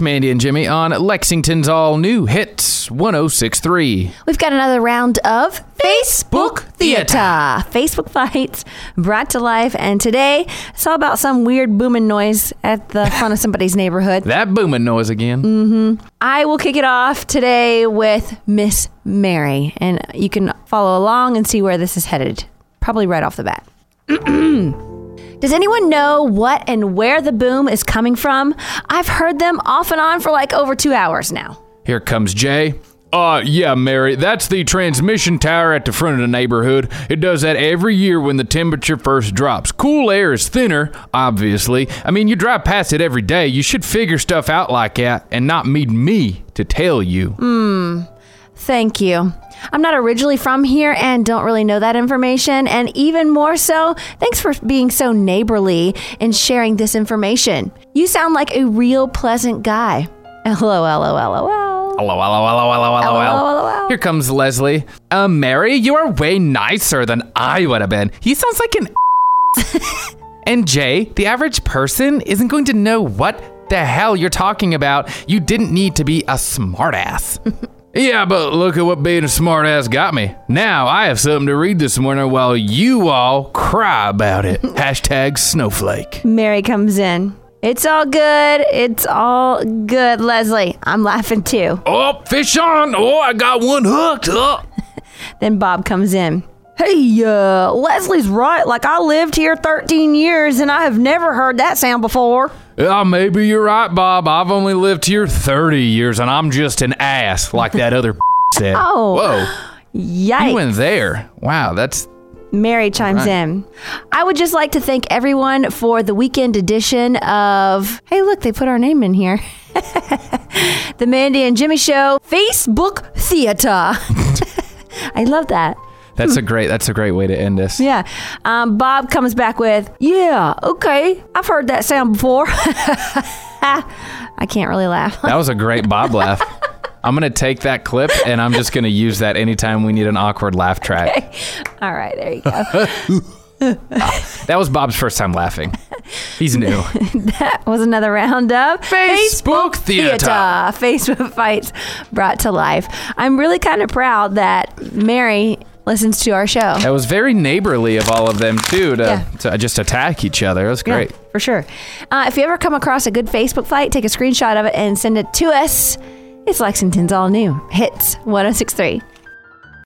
Mandy and Jimmy on Lexington's all-new Hits 106.3. We've got another round of Facebook Theater. Facebook Fights brought to life. And today, it's all about some weird booming noise at the front of somebody's neighborhood. That booming noise again. Mm-hmm. I will kick it off today with Miss Mary. And you can follow along and see where this is headed. Probably right off the bat. Does anyone know what and where the boom is coming from? I've heard them off and on for like over 2 hours now. Here comes Jay. Yeah, Mary, that's the transmission tower at the front of the neighborhood. It does that every year when the temperature first drops. Cool air is thinner, obviously. I mean, you drive past it every day. You should figure stuff out like that and not need me to tell you. Thank you. I'm not originally from here and don't really know that information. And even more so, thanks for being so neighborly and sharing this information. You sound like a real pleasant guy. LOL. LOL. Here comes Leslie. Mary, you are way nicer than I would have been. He sounds like an And Jay, the average person isn't going to know what the hell you're talking about. You didn't need to be a smartass. Yeah, but look at what being a smartass got me. Now I have something to read this morning while you all cry about it. Hashtag snowflake. Mary comes in. It's all good. It's all good, Leslie. I'm laughing too. Oh, fish on. Oh, I got one hooked. Oh. Then Bob comes in. Hey, Leslie's right. Like, I lived here 13 years and I have never heard that sound before. Yeah, maybe you're right, Bob. I've only lived here 30 years and I'm just an ass, like that other said. Oh. Whoa. Yikes. You went there. Wow, that's... Mary chimes in. I would just like to thank everyone for the weekend edition of... Hey, look, they put our name in here. The Mandy and Jimmy Show Facebook Theater. I love that. That's a great way to end this. Yeah. Bob comes back with, yeah, okay, I've heard that sound before. I can't really laugh. That was a great Bob laugh. I'm going to take that clip and I'm just going to use that anytime we need an awkward laugh track. Okay. All right, there you go. That was Bob's first time laughing. He's new. That was another round of Facebook Theater. Facebook Fights brought to life. I'm really kind of proud that Mary listens to our show. That was very neighborly of all of them, too, to just attack each other. It was great. Yeah, for sure. If you ever come across a good Facebook fight, take a screenshot of it and send it to us. It's Lexington's all new Hits 106.3.